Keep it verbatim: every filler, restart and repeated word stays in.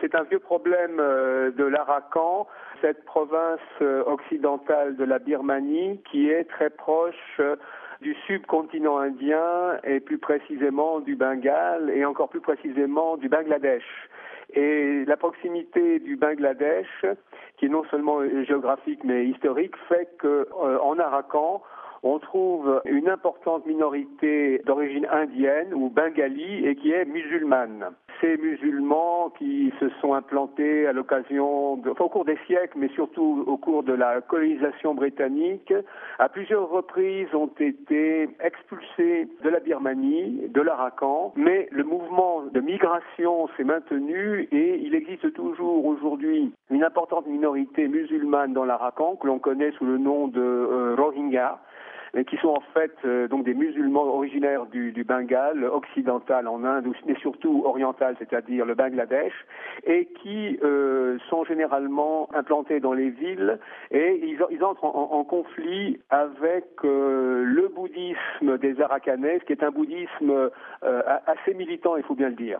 C'est un vieux problème euh, de l'Arakan, cette province euh, occidentale de la Birmanie qui est très proche euh, du subcontinent indien et plus précisément du Bengale et encore plus précisément du Bangladesh. Et la proximité du Bangladesh, qui est non seulement géographique mais historique, fait qu'en euh, Arakan, on trouve une importante minorité d'origine indienne ou bengali et qui est musulmane. Ces musulmans qui se sont implantés à l'occasion, de, enfin, au cours des siècles, mais surtout au cours de la colonisation britannique, à plusieurs reprises ont été expulsés de la Birmanie, de l'Arakan, mais le mouvement de migration s'est maintenu et il existe toujours aujourd'hui une importante minorité musulmane dans l'Arakan que l'on connaît sous le nom de euh, Rohingya, qui sont en fait euh, donc des musulmans originaires du, du Bengale occidental en Inde, mais surtout oriental, c'est-à-dire le Bangladesh, et qui euh, sont généralement implantés dans les villes et ils, ils entrent en, en conflit avec euh, le bouddhisme des Arakanais, qui est un bouddhisme euh, assez militant, il faut bien le dire.